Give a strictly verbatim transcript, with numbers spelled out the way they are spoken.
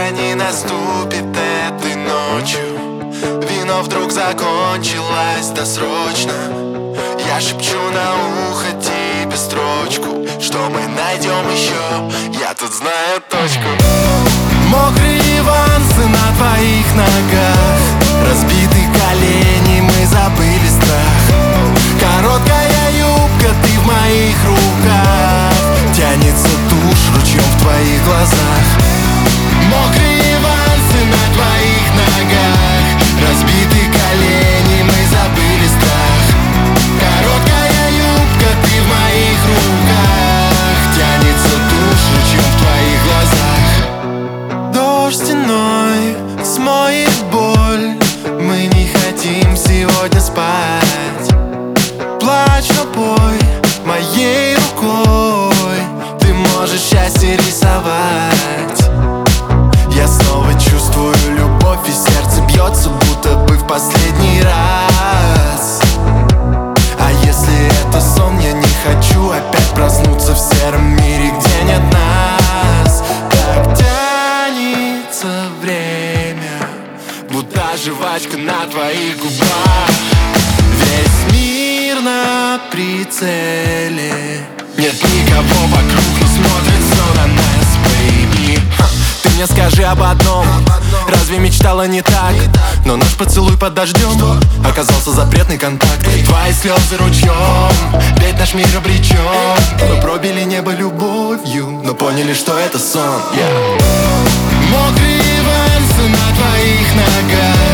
утро не наступит этой ночью. Вино вдруг закончилось досрочно. Я шепчу на ухо тебе строчку, что мы найдем еще, я тут знаю точку. Мокрые авансы на твоих ногах, разбитые колени, мы забыли страх. Короткая юбка, ты в моих руках, тянется тушь ручьем в твоих глазах. Мокрые авансы на твоих ногах, разбитые колени, мы забыли страх. Короткая юбка, ты в моих руках, тянется тушь ручьем в твоих глазах. Дождь стеной смоет боль, мы не хотим сегодня спать. Плачь, но пой моей рукой, ты можешь счастье рисовать. Я снова чувствую любовь, и сердце бьется, будто бы в последний раз. А если это сон, я не хочу опять проснуться в сером мире, где нет нас. Так тянется время, будто жвачка на твоих губах. Весь мир на прицеле, нет никого вокруг, но смотрит все на нас, baby. Ты мне скажи об одном, разве мечтала не так? Но наш поцелуй под дождем оказался запретный контакт. Твои слезы ручьем, ведь наш мир обречен. Мы пробили небо любовью, но поняли, что это сон, yeah. Мокрые авансы на твоих ногах,